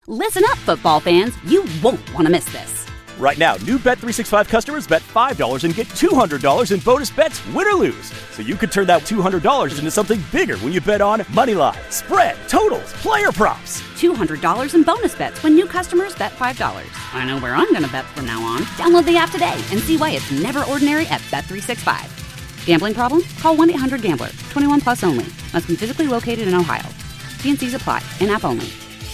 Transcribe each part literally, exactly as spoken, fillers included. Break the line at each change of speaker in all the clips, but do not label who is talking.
Listen up, football fans. You won't want to miss this.
Right now, new Bet three sixty-five customers bet five dollars and get two hundred dollars in bonus bets, win or lose. So you could turn that two hundred dollars into something bigger when you bet on moneyline, spread, totals, player props.
two hundred dollars in bonus bets when new customers bet five dollars. I know where I'm going to bet from now on. Download the app today and see why it's never ordinary at Bet three sixty-five. Gambling problem? Call one eight hundred gambler. twenty-one plus only. Must be physically located in Ohio. T and C's apply. In-app only.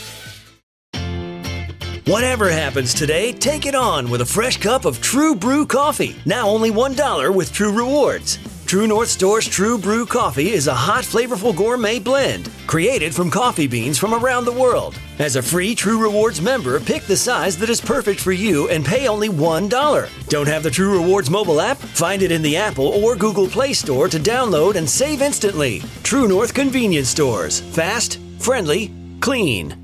Whatever happens today, take it on with a fresh cup of True Brew coffee. Now only one dollar with True Rewards. True North Store's True Brew coffee is a hot, flavorful gourmet blend created from coffee beans from around the world. As a free True Rewards member, pick the size that is perfect for you and pay only one dollar. Don't have the True Rewards mobile app? Find it in the Apple or Google Play Store to download and save instantly. True North Convenience Stores. Fast, friendly, clean.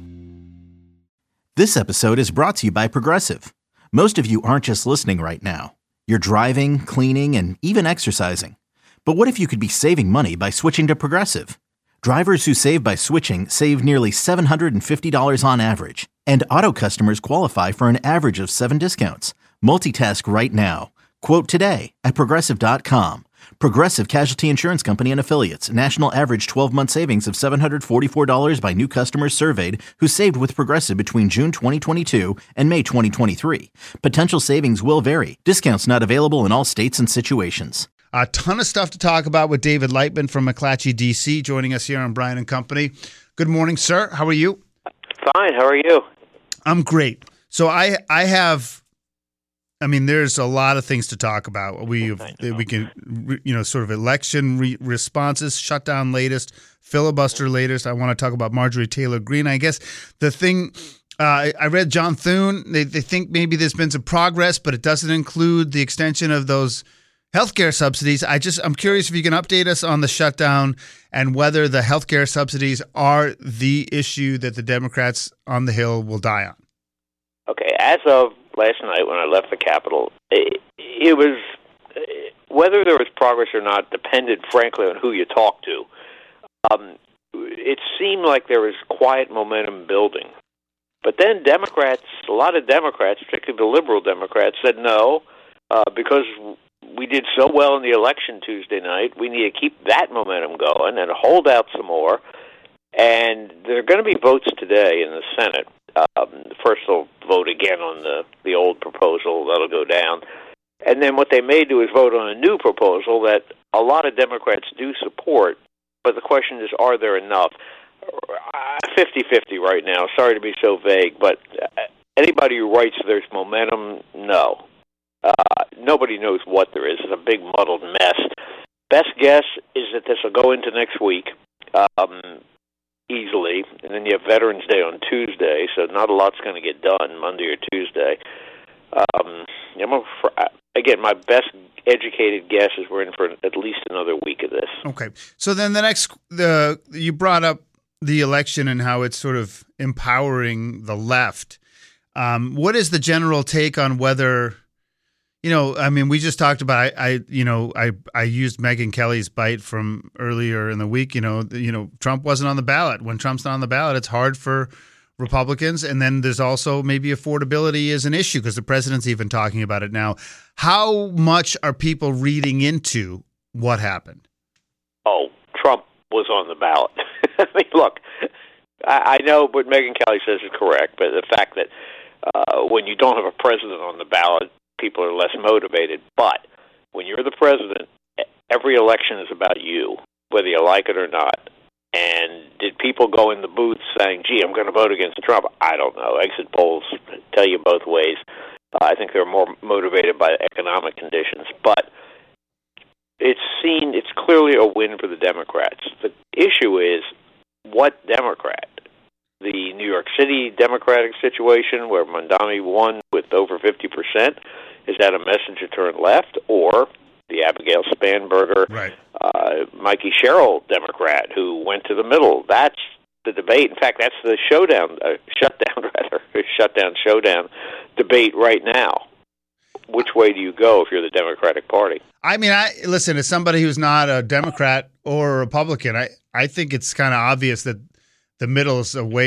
This episode is brought to you by Progressive. Most of you aren't just listening right now. You're driving, cleaning, and even exercising. But what if you could be saving money by switching to Progressive? Drivers who save by switching save nearly seven hundred fifty dollars on average. And auto customers qualify for an average of seven discounts. Multitask right now. Quote today at Progressive dot com. Progressive Casualty Insurance Company and Affiliates. National average twelve-month savings of seven hundred forty-four dollars by new customers surveyed who saved with Progressive between June twenty twenty-two and May twenty twenty-three. Potential savings will vary. Discounts not available in all states and situations.
A ton of stuff to talk about with David Lightman from McClatchy, D C, joining us here on Brian and Company. Good morning, sir. How are you?
Fine. How are you?
I'm great. So I I have... I mean, there's a lot of things to talk about. We we can, you know, sort of election re- responses, shutdown latest, filibuster latest. I want to talk about Marjorie Taylor Greene. I guess the thing uh, I read John Thune. They they think maybe there's been some progress, but it doesn't include the extension of those healthcare subsidies. I just I'm curious if you can update us on the shutdown and whether the healthcare subsidies are the issue that the Democrats on the Hill will die on.
Okay, as of last night when I left the Capitol, it, it was, whether there was progress or not depended, frankly, on who you talked to. Um, it seemed like there was quiet momentum building. But then Democrats, a lot of Democrats, particularly the liberal Democrats, said no, uh, because we did so well in the election Tuesday night, we need to keep that momentum going and hold out some more. And there are going to be votes today in the Senate. Um, first, they'll vote again on the, the old proposal. That'll go down. And then what they may do is vote on a new proposal that a lot of Democrats do support. But the question is, are there enough? fifty-fifty right now. Sorry to be so vague, but anybody who writes there's momentum, no. Uh, nobody knows what there is. It's a big muddled mess. Best guess is that this will go into next week. Um, easily, and then you have Veterans Day on Tuesday, so not a lot's going to get done Monday or Tuesday. Um, I'm a, again, my best educated guess is we're in for at least another week of this.
Okay, so then the next, the you brought up the election and how it's sort of empowering the left. Um, what is the general take on whether? You know, I mean, we just talked about, I, I, you know, I, I used Megyn Kelly's bite from earlier in the week. You know, you know, Trump wasn't on the ballot. When Trump's not on the ballot, it's hard for Republicans. And then there's also maybe affordability is an issue because the president's even talking about it now. How much are people reading into what happened?
Oh, Trump was on the ballot. I mean, look, I, I know what Megyn Kelly says is correct, but the fact that uh, when you don't have a president on the ballot, people are less motivated. But when you're the president, every election is about you, whether you like it or not. And did people go in the booth saying, gee, I'm going to vote against Trump? I don't know. Exit polls tell you both ways. Uh, I think they're more motivated by economic conditions. But it's seen, it's clearly a win for the Democrats. The issue is, what Democrat? The New York City Democratic situation where Mamdani won with over fifty percent, is that a message to turn left? Or the Abigail Spanberger,
right.
uh, Mikey Sherrill Democrat who went to the middle? That's the debate. In fact, that's the showdown, uh, shutdown rather, shutdown showdown debate right now. Which way do you go if you're the Democratic Party?
I mean, I listen, as somebody who's not a Democrat or a Republican, I, I think it's kind of obvious that the middle is a way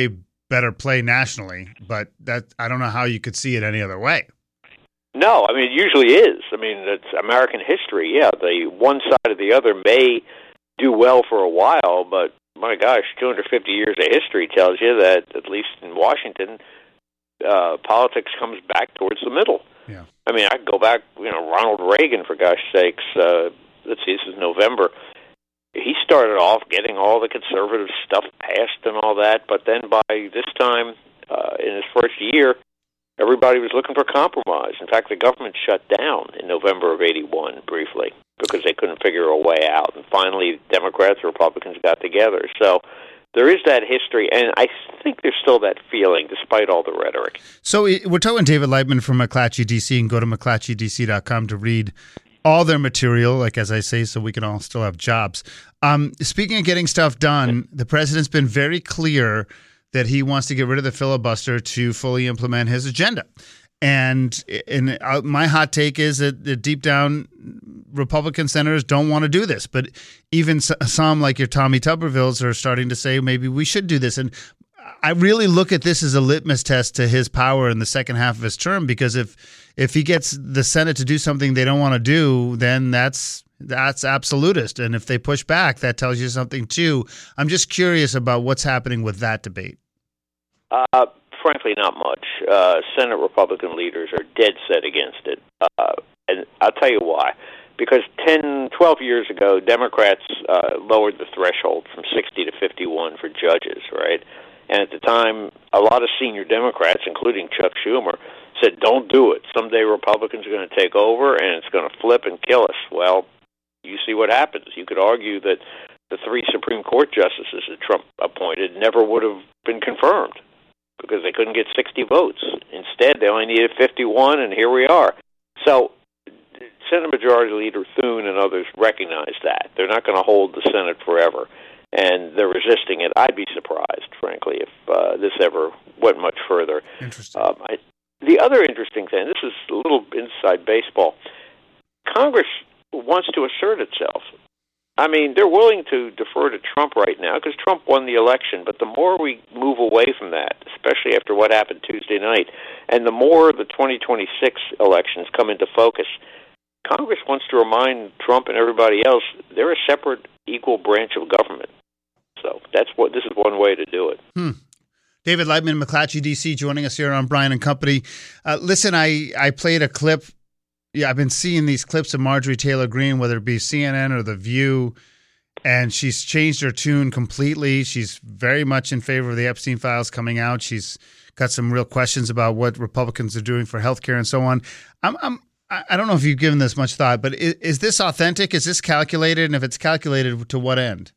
better play nationally, but that I don't know how you could see it any other way.
No, I mean, it usually is. I mean, it's American history. Yeah, the one side or the other may do well for a while, but my gosh, two hundred fifty years of history tells you that, at least in Washington, uh, politics comes back towards the middle.
Yeah.
I mean, I go back, you know, Ronald Reagan, for gosh sakes, uh, let's see, this is November. He started off getting all the conservative stuff passed and all that, but then by this time, uh, in his first year, everybody was looking for compromise. In fact, the government shut down in November of eighty-one briefly because they couldn't figure a way out. And finally, Democrats and Republicans got together. So there is that history, and I think there's still that feeling despite all the rhetoric.
So we're talking David Lightman from McClatchy D C, and go to McClatchy D C dot com to read all their material, like as I say, so we can all still have jobs. Um, speaking of getting stuff done, the president's been very clear that he wants to get rid of the filibuster to fully implement his agenda. And, and uh, my hot take is that, that deep down, Republican senators don't want to do this. But even some, like your Tommy Tubervilles, are starting to say maybe we should do this. And I really look at this as a litmus test to his power in the second half of his term, because if if he gets the Senate to do something they don't want to do, then that's that's absolutist. And if they push back, that tells you something too. I'm just curious about what's happening with that debate.
Uh, frankly, not much. Uh, Senate Republican leaders are dead set against it. Uh, and I'll tell you why. Because ten, twelve years ago, Democrats uh, lowered the threshold from sixty to fifty-one for judges, right? And at the time, a lot of senior Democrats, including Chuck Schumer, said, don't do it. Someday Republicans are going to take over, and it's going to flip and kill us. Well, you see what happens. You could argue that the three Supreme Court justices that Trump appointed never would have been confirmed because they couldn't get sixty votes. Instead, they only needed fifty-one, and here we are. So Senate Majority Leader Thune and others recognize that. They're not going to hold the Senate forever, and they're resisting it. I'd be surprised, frankly, if uh, this ever went much further.
Interesting.
Um, I, the other interesting thing, this is a little inside baseball, Congress wants to assert itself. I mean, they're willing to defer to Trump right now because Trump won the election, but the more we move away from that, especially after what happened Tuesday night, and the more the twenty twenty-six elections come into focus, Congress wants to remind Trump and everybody else they're a separate, equal branch of government. So that's what this is one way to do it.
Hmm. David Lightman, McClatchy D C, joining us here on Brian and Company. Uh, listen, I, I played a clip. Yeah, I've been seeing these clips of Marjorie Taylor Greene, whether it be C N N or The View, and she's changed her tune completely. She's very much in favor of the Epstein files coming out. She's got some real questions about what Republicans are doing for healthcare and so on. I'm, I'm I don't know if you've given this much thought, but is, is this authentic? Is this calculated? And if it's calculated, to what end?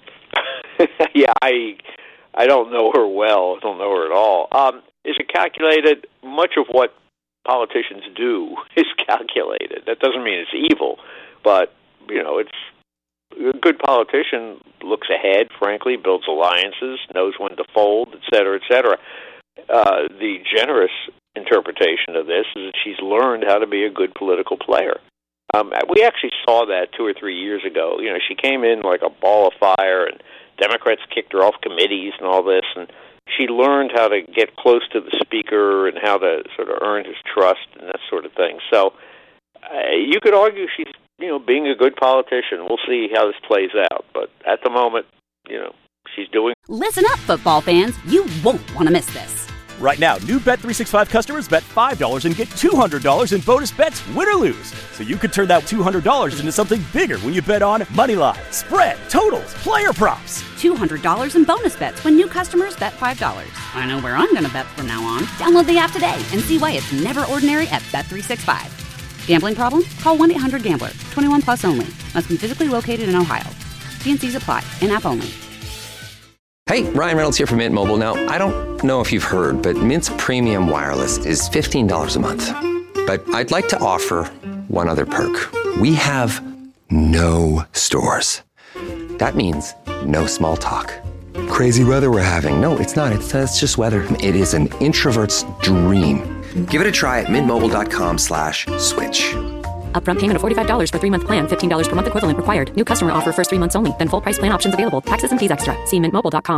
yeah, I I don't know her well. I don't know her at all. Um, is it calculated? Much of what politicians do is calculated. That doesn't mean it's evil, but you know, it's a good politician looks ahead. Frankly, builds alliances, knows when to fold, et cetera, et cetera. Uh, the generous interpretation of this is that she's learned how to be a good political player. Um, we actually saw that two or three years ago. You know, she came in like a ball of fire, and Democrats kicked her off committees and all this, and she learned how to get close to the speaker and how to sort of earn his trust and that sort of thing. So uh, you could argue she's, you know, being a good politician. We'll see how this plays out. But at the moment, you know, she's doing...
Listen up, football fans. You won't want to miss this.
Right now, new Bet three sixty-five customers bet five dollars and get two hundred dollars in bonus bets, win or lose. So you could turn that two hundred dollars into something bigger when you bet on Moneyline, spread, totals, player props.
two hundred dollars in bonus bets when new customers bet five dollars. I know where I'm going to bet from now on. Download the app today and see why it's never ordinary at Bet three sixty-five. Gambling problem? Call one eight hundred gambler. twenty-one plus only. Must be physically located in Ohio. T and C's apply. In-app only.
Hey, Ryan Reynolds here from Mint Mobile. Now, I don't know if you've heard, but Mint's premium wireless is fifteen dollars a month. But I'd like to offer one other perk. We have no stores. That means no small talk. Crazy weather we're having. No, it's not. It's, uh, it's just weather. It is an introvert's dream. Give it a try at mintmobile.com slash switch.
Upfront payment of forty-five dollars for three-month plan, fifteen dollars per month equivalent required. New customer offer first three months only. Then full price plan options available. Taxes and fees extra. See mint mobile dot com.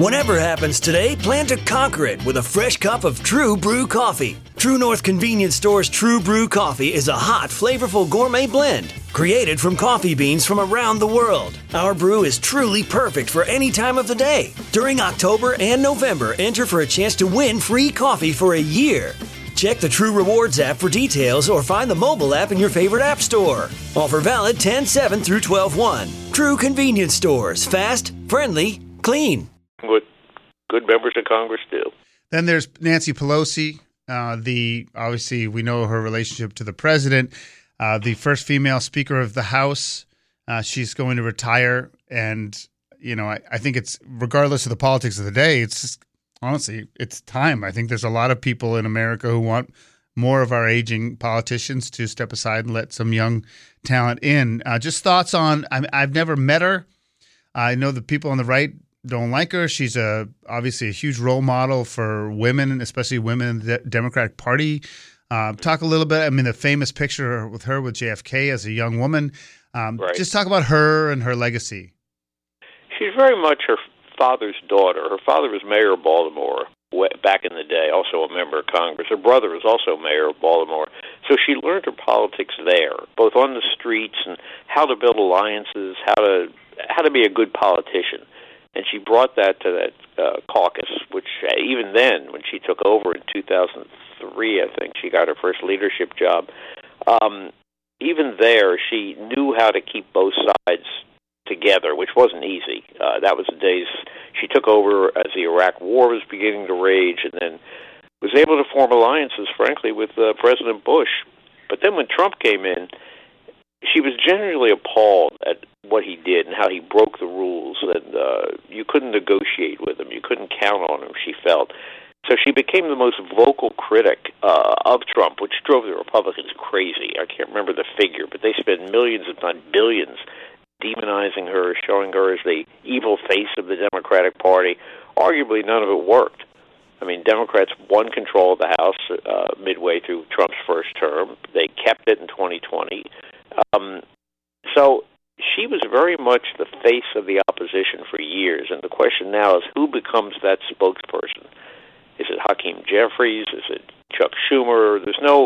Whatever happens today, plan to conquer it with a fresh cup of True Brew coffee. True North Convenience Store's True Brew coffee is a hot, flavorful gourmet blend created from coffee beans from around the world. Our brew is truly perfect for any time of the day. During October and November, enter for a chance to win free coffee for a year. Check the True Rewards app for details or find the mobile app in your favorite app store. Offer valid ten seven through twelve one. True Convenience Stores. Fast, friendly, clean.
What good members of Congress do.
Then there's Nancy Pelosi. Uh, the obviously, we know her relationship to the president. Uh, the first female Speaker of the House. Uh, she's going to retire. And, you know, I, I think it's, regardless of the politics of the day, it's just, honestly, it's time. I think there's a lot of people in America who want more of our aging politicians to step aside and let some young talent in. Uh, just thoughts on, I, I've never met her. I know the people on the right don't like her. She's a obviously a huge role model for women, especially women in the Democratic Party. Uh, talk a little bit, I mean, the famous picture with her with J F K as a young woman. Um,
right.
Just talk about her and her legacy.
She's very much her father's daughter. Her father was mayor of Baltimore back in the day, also a member of Congress. Her brother was also mayor of Baltimore. So she learned her politics there, both on the streets and how to build alliances, how to how to be a good politician. And she brought that to that uh, caucus, which uh, even then, when she took over in two thousand three, I think, she got her first leadership job. Um, even there, she knew how to keep both sides together, which wasn't easy. Uh, that was the days she took over as the Iraq War was beginning to rage, and then was able to form alliances, frankly, with uh, President Bush. But then when Trump came in, she was genuinely appalled at what he did and how he broke the rules, and uh, you couldn't negotiate with him. You couldn't count on him, she felt. So she became the most vocal critic uh, of Trump, which drove the Republicans crazy. I can't remember the figure, but they spent millions, if not billions, demonizing her, showing her as the evil face of the Democratic Party. Arguably, none of it worked. I mean, Democrats won control of the House uh, midway through Trump's first term. They kept it in twenty twenty. Um, so she was very much the face of the opposition for years, and the question now is who becomes that spokesperson? Is it Hakeem Jeffries? Is it Chuck Schumer? There's no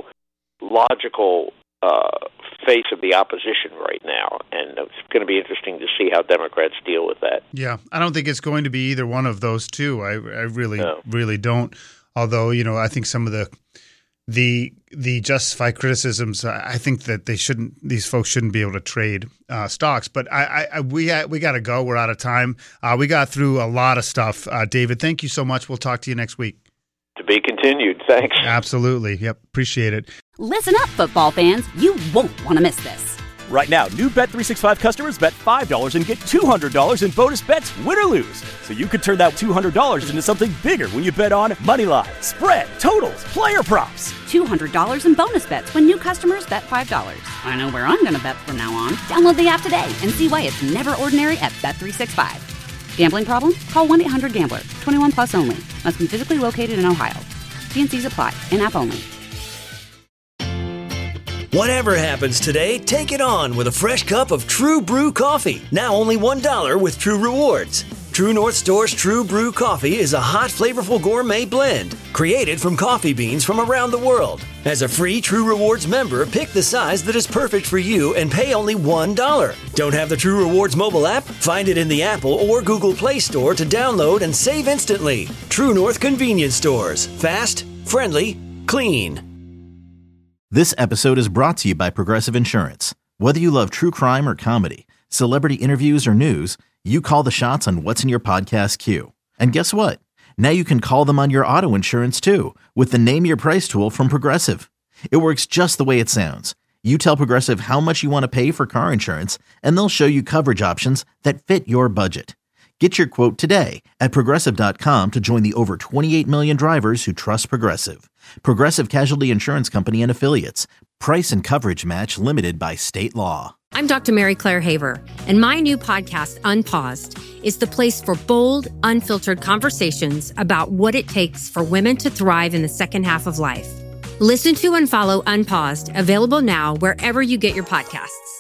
logical uh, face of the opposition right now, and it's going to be interesting to see how Democrats deal with that.
Yeah, I don't think it's going to be either one of those two. I, I really,
no.
really don't. Although, you know, I think some of the the the justified criticisms, I think that they shouldn't; these folks shouldn't be able to trade uh, stocks. But I, I we we got to go. We're out of time. Uh, we got through a lot of stuff. Uh, David, thank you so much. We'll talk to you next week.
To be continued. Thanks.
Absolutely. Yep. Appreciate it.
Listen up, football fans. You won't want to miss this.
Right now, new Bet three sixty-five customers bet five dollars and get two hundred dollars in bonus bets, win or lose. So you could turn that two hundred dollars into something bigger when you bet on Moneyline, spread, totals, player props.
two hundred dollars in bonus bets when new customers bet five dollars. I know where I'm going to bet from now on. Download the app today and see why it's never ordinary at Bet three sixty-five. Gambling problem? Call one eight hundred gambler. twenty-one plus only. Must be physically located in Ohio. T and C's apply. In-app only.
Whatever happens today, take it on with a fresh cup of True Brew coffee. Now only one dollar with True Rewards. True North Store's True Brew coffee is a hot, flavorful gourmet blend created from coffee beans from around the world. As a free True Rewards member, pick the size that is perfect for you and pay only one dollar. Don't have the True Rewards mobile app? Find it in the Apple or Google Play Store to download and save instantly. True North Convenience Stores. Fast, friendly, clean.
This episode is brought to you by Progressive Insurance. Whether you love true crime or comedy, celebrity interviews or news, you call the shots on what's in your podcast queue. And guess what? Now you can call them on your auto insurance too with the Name Your Price tool from Progressive. It works just the way it sounds. You tell Progressive how much you want to pay for car insurance, and they'll show you coverage options that fit your budget. Get your quote today at Progressive dot com to join the over twenty-eight million drivers who trust Progressive. Progressive Casualty Insurance Company and Affiliates. Price and coverage match limited by state law.
I'm Doctor Mary Claire Haver, and my new podcast, Unpaused, is the place for bold, unfiltered conversations about what it takes for women to thrive in the second half of life. Listen to and follow Unpaused, available now wherever you get your podcasts.